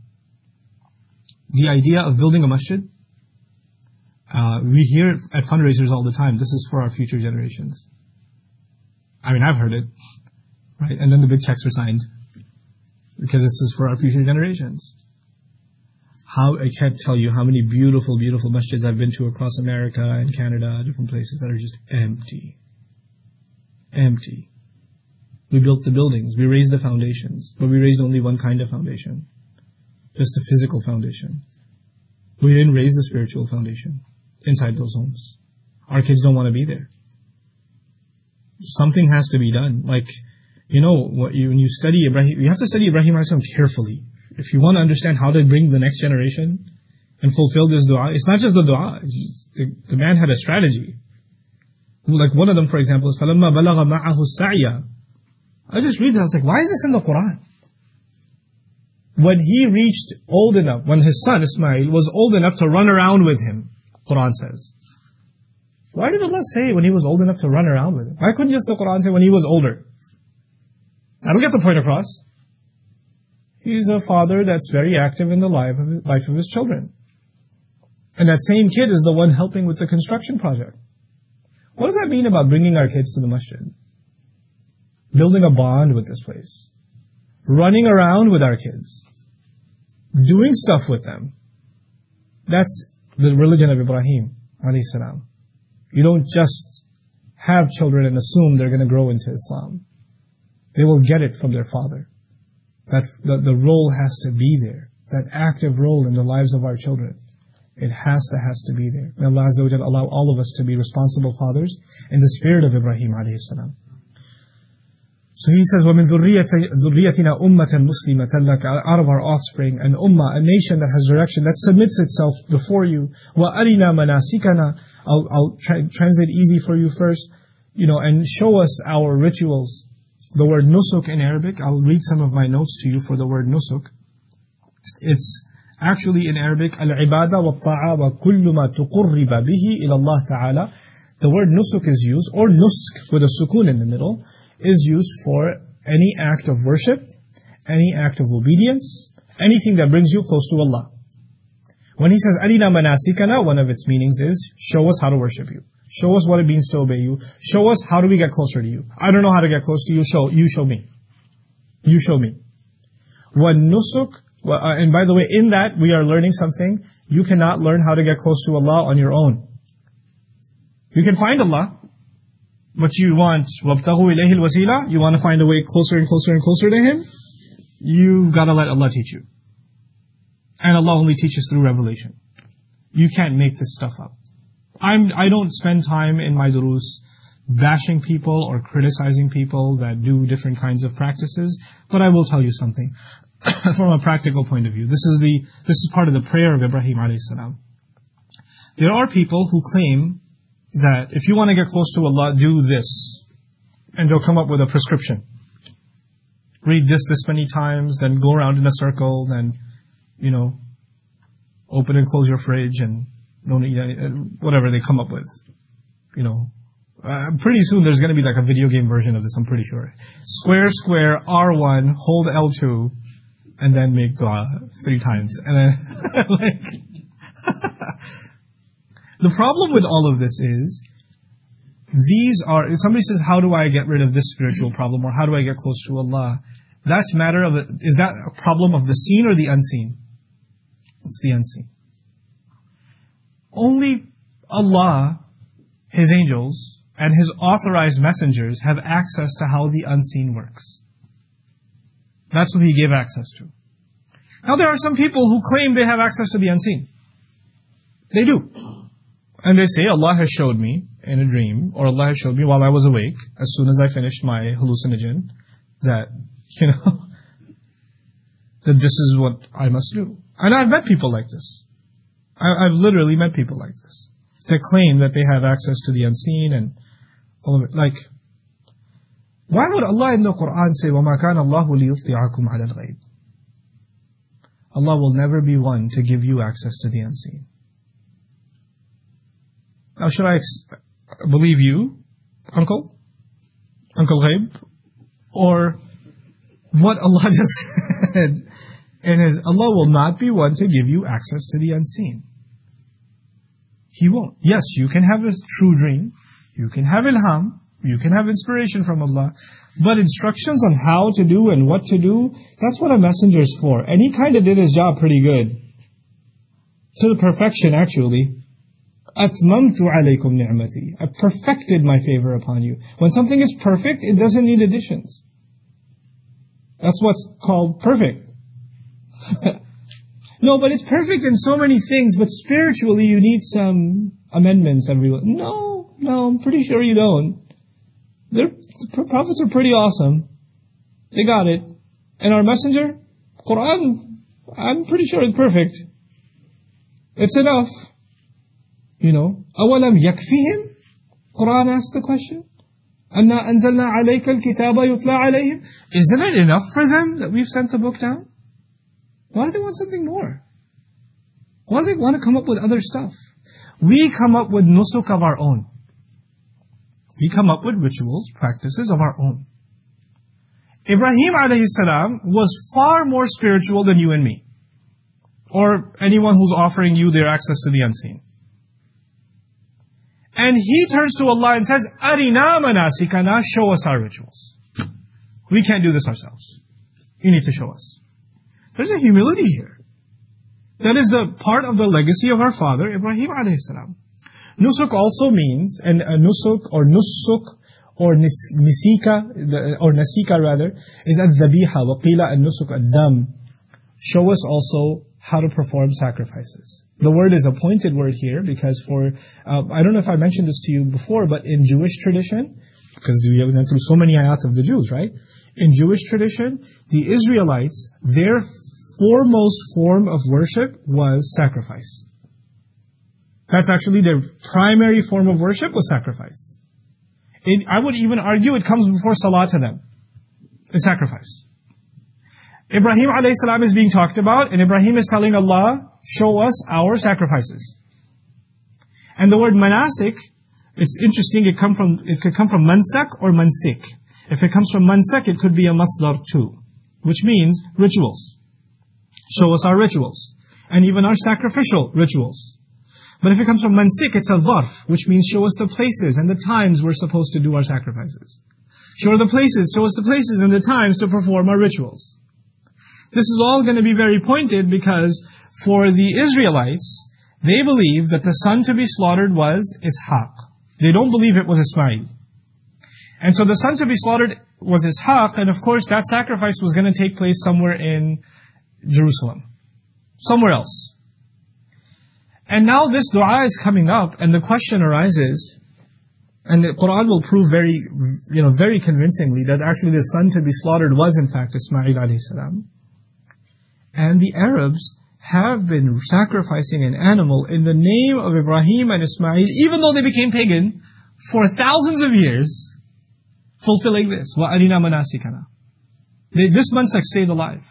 the idea of building a masjid, uh, we hear it at fundraisers all the time. This is for our future generations. I mean, I've heard it, right? And then the big checks are signed because this is for our future generations. How I can't tell you how many beautiful, beautiful masjids I've been to across America and Canada, different places that are just empty. Empty. We built the buildings, we raised the foundations, but we raised only one kind of foundation. Just the physical foundation. We didn't raise the spiritual foundation inside those homes. Our kids don't want to be there. Something has to be done. Like, you know, what you, when you study Ibrahim, you have to study Ibrahim alayhi salam carefully. If you want to understand how to bring the next generation and fulfill this dua, it's not just the dua. The, the man had a strategy. Like one of them, for example, is فَلَمَّا بَلَغَ مَعَهُ السَّعْيَ. I just read that, I was like, why is this in the Quran? When he reached old enough, when his son Ismail was old enough to run around with him, Quran says. Why did Allah say when he was old enough to run around with him? Why couldn't just the Quran say when he was older? I don't get the point across. He's a father that's very active in the life of, his, life of his children. And that same kid is the one helping with the construction project. What does that mean about bringing our kids to the masjid? Building a bond with this place. Running around with our kids. Doing stuff with them. That's the religion of Ibrahim alayhi salam. You don't just have children and assume they're going to grow into Islam. They will get it from their father. That the, the role has to be there. That active role in the lives of our children. It has to, has to be there. May Allah Azza wa Jalla allow all of us to be responsible fathers in the spirit of Ibrahim alayhi salam. So he says, وَمِن ذُرِّيَّتِنَا أُمَّةً مُسْلِمَةً لَكَ. Out of our offspring, an ummah, a nation that has direction, that submits itself before you. وَأَرِنَا مَنَاسِكَنَا. I'll, I'll tra- translate easy for you first, you know, and show us our rituals. The word nusuk in Arabic, I'll read some of my notes to you for the word nusuk. It's actually in Arabic, al-ibada wa-ta'a wa kullu ma tuqurriba bihi ila Allah ta'ala. The word nusuk is used, or nusk with a sukun in the middle, is used for any act of worship, any act of obedience, anything that brings you close to Allah. When he says, Arina manasikana, one of its meanings is, show us how to worship you. Show us what it means to obey you. Show us how do we get closer to you. I don't know how to get close to you, show, you show me. You show me. When nusuk, and by the way, in that we are learning something. You cannot learn how to get close to Allah on your own. You can find Allah, but you want, وَابْتَغُوا إِلَيْهِ الْوَسِيلَةِ, you want to find a way closer and closer and closer to Him, you gotta let Allah teach you. And Allah only teaches through revelation. You can't make this stuff up. I'm, I don't spend time in my durus bashing people or criticizing people that do different kinds of practices, but I will tell you something from a practical point of view. This is the this is part of the prayer of Ibrahim alayhi salam. There are people who claim that if you want to get close to Allah, do this, and they'll come up with a prescription. Read this this many times, then go around in a circle, then you know, open and close your fridge, and don't eat any, whatever they come up with. You know, uh, pretty soon there's going to be like a video game version of this, I'm pretty sure. Square, square, R one, hold L two, and then make dua three times. And then, like, the problem with all of this is, these are, if somebody says, how do I get rid of this spiritual problem, or how do I get close to Allah? That's matter of, is that a problem of the seen or the unseen? It's the unseen. Only Allah, His angels, and His authorized messengers have access to how the unseen works. That's what He gave access to. Now there are some people who claim they have access to the unseen. They do. And they say, Allah has showed me in a dream, or Allah has showed me while I was awake, as soon as I finished my hallucinogen, that, you know, that this is what I must do. And I've met people like this. I, I've literally met people like this. They claim that they have access to the unseen and all of it. Like, why would Allah in the Quran say, وَمَا كَانَ اللَّهُ لِيُطْلِعَكُمْ عَلَى الْغَيْبِ? Allah will never be one to give you access to the unseen. Now, should I ex- believe you, Uncle? Uncle Ghaib? Or what Allah just said in His, Allah will not be one to give you access to the unseen. He won't. Yes, you can have a true dream. You can have ilham. You can have inspiration from Allah. But instructions on how to do and what to do, that's what a messenger is for. And he kind of did his job pretty good. to the perfection actually. أَتْمَمْتُ عَلَيْكُمْ نِعْمَتِي. I perfected my favor upon you. When something is perfect, it doesn't need additions. That's what's called perfect. No, but it's perfect in so many things, but spiritually you need some amendments everywhere. No, no, I'm pretty sure you don't. They're, the prophets are pretty awesome. They got it. And our messenger, Quran, I'm pretty sure it's perfect. It's enough. You know, أَوَلَمْ يَكْفِهِمْ? Quran asked the question. أَنَّا أَنزَلْنَا عَلَيْكَ الْكِتَابَ يُتْلَى عَلَيْهِمْ? Isn't it enough for them that we've sent the book down? Why do they want something more? Why do they want to come up with other stuff? We come up with nusuk of our own. We come up with rituals, practices of our own. Ibrahim alayhi salam was far more spiritual than you and me. Or anyone who's offering you their access to the unseen. And he turns to Allah and says, Arina manasikana, show us our rituals. We can't do this ourselves. You need to show us. There's a humility here. That is the part of the legacy of our father, Ibrahim alayhi salam. Nusuk also means, and a nusuk or nusuk or nis, nisika, or nasika rather, is al-dhabiha, wa qila al-nusuk al-dam. Show us also how to perform sacrifices. The word is a pointed word here because for, uh, I don't know if I mentioned this to you before, but in Jewish tradition, because we have gone through so many ayat of the Jews, right? In Jewish tradition, the Israelites, their foremost form of worship was sacrifice. That's actually their primary form of worship was sacrifice. It, I would even argue it comes before salah to them. The sacrifice. Ibrahim alayhi salam is being talked about, and Ibrahim is telling Allah, show us our sacrifices. And the word manasik, it's interesting, it come from it could come from mansak or mansik. If it comes from mansak, it could be a masdar too, which means rituals. Show us our rituals. And even our sacrificial rituals. But if it comes from mansik, it's a dharf, which means show us the places and the times we're supposed to do our sacrifices. Show the places, show us the places and the times to perform our rituals. This is all going to be very pointed because for the Israelites, they believe that the son to be slaughtered was Ishaq. They don't believe it was Ismail. And so the son to be slaughtered was Ishaq, and of course that sacrifice was going to take place somewhere in Jerusalem. Somewhere else. And now this dua is coming up, and the question arises, and the Quran will prove very, you know, very convincingly that actually the son to be slaughtered was in fact Ismail alayhi salam. And the Arabs have been sacrificing an animal in the name of Ibrahim and Ismail, even though they became pagan, for thousands of years, fulfilling this. وَأَرِنَا مَنَاسِكَنَا. This mansak stayed alive.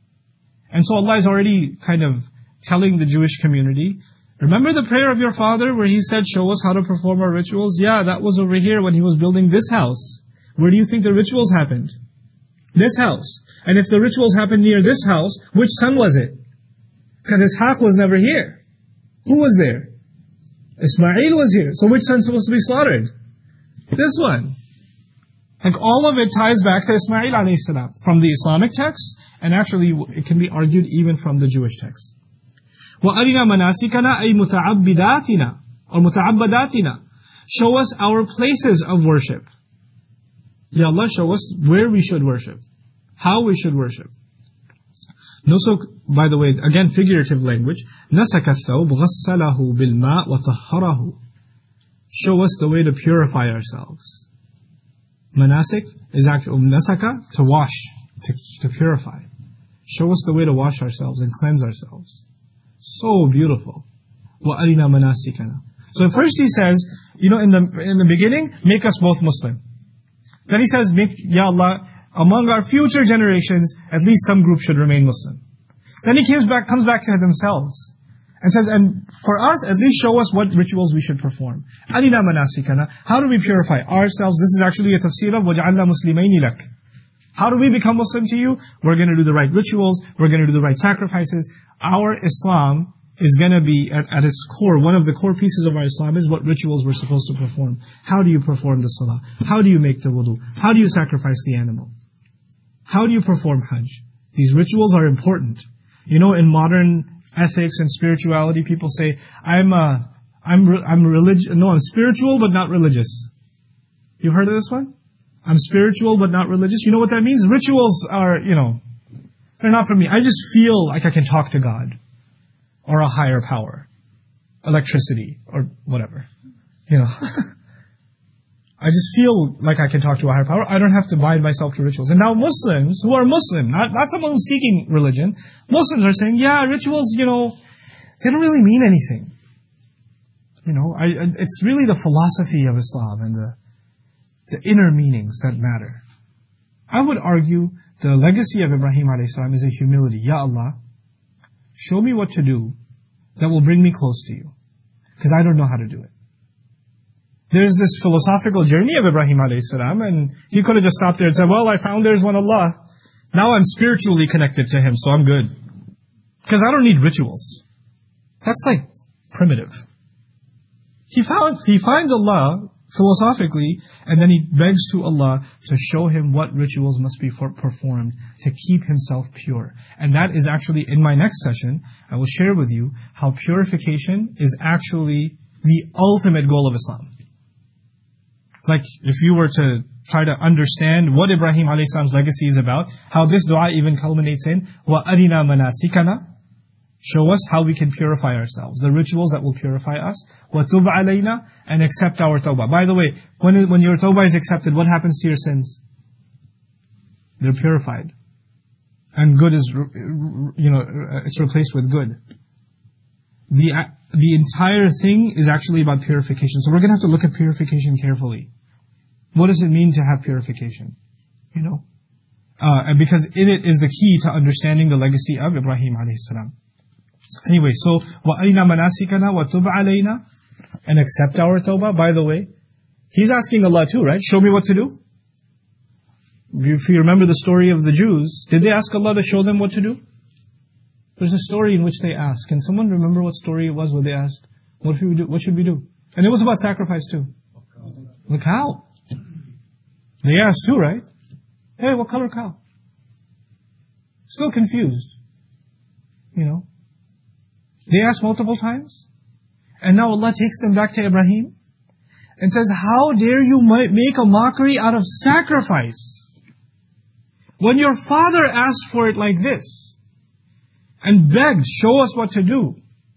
And so Allah is already kind of telling the Jewish community, remember the prayer of your father where he said, show us how to perform our rituals? Yeah, that was over here when he was building this house. Where do you think the rituals happened? This house. And if the rituals happened near this house, which son was it? Because Ishaq was never here. Who was there? Ismail was here. So which son is supposed to be slaughtered? This one. Like all of it ties back to Ismail alayhi salam from the Islamic text, and actually it can be argued even from the Jewish text. وَأَرِنَا مَنَاسِكَنَا أَيْ مُتَعَبِّدَاتِنَا or مُتَعَبَّدَاتِنَا. Show us our places of worship. Ya Allah, show us where we should worship. How we should worship. Nusuk, by the way, again figurative language. نَسَكَ الثَّوْبُ غَسَّلَهُ بِالْمَاءِ وَطَهَّرَهُ. Show us the way to purify ourselves. Manasik is actually, nasaka, to wash, to, to purify. Show us the way to wash ourselves and cleanse ourselves. So beautiful. وَأَرِنَا مَنَاسِكَنَا. So first he says, you know, in the in the beginning, make us both Muslim. Then he says, make, Ya Allah, among our future generations, at least some group should remain Muslim. Then he comes back, comes back to themselves. And says, and for us, at least show us what rituals we should perform. أَرِنَا مَنَاسِكَنَا. How do we purify ourselves? This is actually a tafsir of وَجَعَلْنَا مُسْلِمَيْنِ لَكَ. How do we become Muslim to you? We're going to do the right rituals. We're going to do the right sacrifices. Our Islam is going to be, at, at its core, one of the core pieces of our Islam is what rituals we're supposed to perform. How do you perform the salah? How do you make the wudu? How do you sacrifice the animal? How do you perform hajj? These rituals are important. You know, in modern ethics and spirituality, people say, I'm uh, I'm re- I'm religious. No, I'm spiritual but not religious. You've heard of this one? I'm spiritual but not religious. You know what that means? Rituals are, you know, they're not for me. I just feel like I can talk to God or a higher power, electricity or whatever. You know, I just feel like I can talk to a higher power. I don't have to bind myself to rituals. And now Muslims who are Muslim, not not someone who's seeking religion, Muslims are saying, yeah, rituals, you know, they don't really mean anything. You know, I, it's really the philosophy of Islam and the the inner meanings that matter. I would argue the legacy of Ibrahim alayhi salam is a humility. Ya Allah, show me what to do that will bring me close to you, because I don't know how to do it. There's this philosophical journey of Ibrahim alayhi salam, and he could have just stopped there and said, well, I found there's one Allah. Now I'm spiritually connected to Him, so I'm good. Because I don't need rituals. That's like primitive. He found, he finds Allah philosophically, and then he begs to Allah to show him what rituals must be for, performed to keep himself pure. And that is actually, in my next session, I will share with you how purification is actually the ultimate goal of Islam. Like, if you were to try to understand what Ibrahim alayhi salam's legacy is about, how this dua even culminates in, وَأَرِنَا مَنَاسِكَنَا, show us how we can purify ourselves, the rituals that will purify us, وَتُبْ عَلَيْنَا, and accept our tawbah. By the way, when when your tawbah is accepted, what happens to your sins? They're purified. And good is, you know, it's replaced with good. The, the entire thing is actually about purification. So we're going to have to look at purification carefully. What does it mean to have purification? You know? Uh, and because in it is the key to understanding the legacy of Ibrahim alayhi salam. Anyway, so وَأَرِنَا مَنَاسِكَنَا وَتُبْ عَلَيْنَا, and accept our tawbah. By the way, he's asking Allah too, right? Show me what to do. If you remember the story of the Jews, did they ask Allah to show them what to do? There's a story in which they asked. Can someone remember what story it was where they asked, what should we do? What should we do? And it was about sacrifice too. The cow. They asked too, right? Hey, what color cow? Still confused. You know? They asked multiple times. And now Allah takes them back to Ibrahim and says, how dare you make a mockery out of sacrifice? When your father asked for it like this and begged, show us what to do,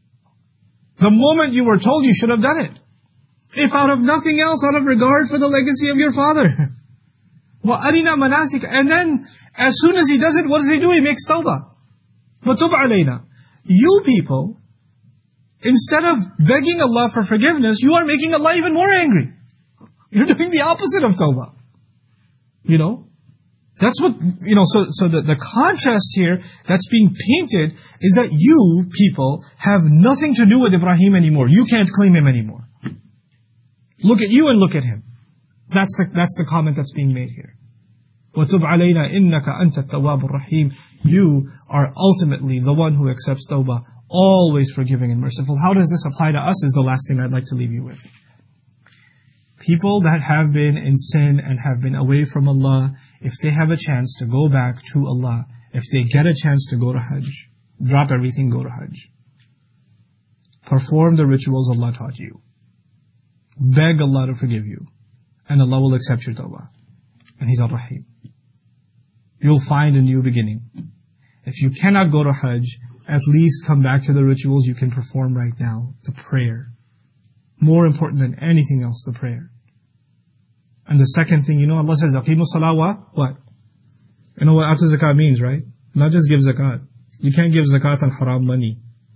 the moment you were told, you should have done it. If out of nothing else, out of regard for the legacy of your father. وَأَرِنَا مَنَاسِكَ. And then, as soon as he does it, what does he do? He makes tawbah. وَتُبْ عَلَيْنَا. You people, instead of begging Allah for forgiveness, you are making Allah even more angry. You're doing the opposite of tawbah. You know? That's what, you know, so so the, the contrast here that's being painted is that you people have nothing to do with Ibrahim anymore. You can't claim him anymore. Look at you and look at him. That's the that's the comment that's being made here. وَتُبْ عَلَيْنَا إِنَّكَ أَنْتَ التَّوَّابُ الرَّحِيمُ. You are ultimately the one who accepts tawbah, always forgiving and merciful. How does this apply to us is the last thing I'd like to leave you with. People that have been in sin and have been away from Allah, if they have a chance to go back to Allah, if they get a chance to go to Hajj, drop everything, go to Hajj. Perform the rituals Allah taught you. Beg Allah to forgive you. And Allah will accept your tawbah. And He's Ar-Rahim. You'll find a new beginning. If you cannot go to Hajj, at least come back to the rituals you can perform right now. The prayer. More important than anything else, the prayer. And the second thing, you know, Allah says, Aqimu Salawah, what? You know what Atu Zakat means, right? Not just give zakat. You can't give zakat on haram money.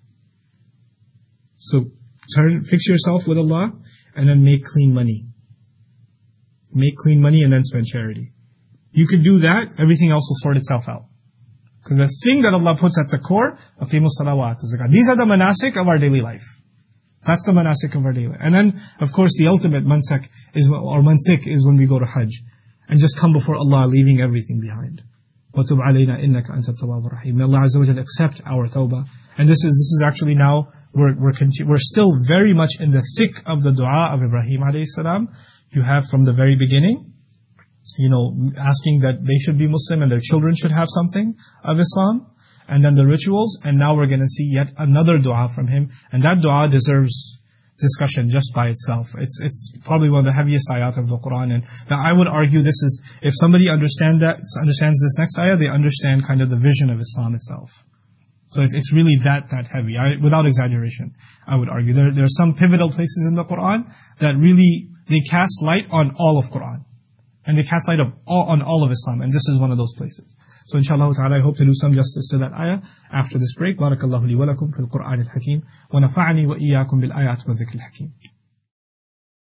So, turn, fix yourself with Allah, and then make clean money. Make clean money and then spend charity. You could do that, everything else will sort itself out. Because the thing that Allah puts at the core, Aqimu Salawat, Zakat. These are the manasik of our daily life. That's the manasik of our daily life. And then, of course, the ultimate mansak is, or mansik is when we go to Hajj. And just come before Allah, leaving everything behind. وَتُبْ عَلَيْنَا إِنَّكَ أَنْتَ التَّوَّابُ الرَّحِيمُ. May Allah Azza wa Jalla accept our tawbah. And this is, this is actually now, we're, we're, continu- we're still very much in the thick of the dua of Ibrahim alayhi salam. You have from the very beginning, you know, asking that they should be Muslim and their children should have something of Islam. and then the rituals, and now we're going to see yet another dua from him, and that dua deserves discussion just by itself. It's it's probably one of the heaviest ayat of the Quran, and now I would argue this is, if somebody understand that, understands this next ayah, they understand kind of the vision of Islam itself. So it's, it's really that that heavy, I, without exaggeration, I would argue. There, there are some pivotal places in the Quran that really, they cast light on all of Quran. And they cast light of all, on all of Islam, and this is one of those places. So inshallah ta'ala, I hope to do some justice to that ayah after this break. Barakallahu li wa lakum fil Qur'an al-Hakim, wa nafa'ani wa iyyakum bil ayat wa dhikr al-Hakim.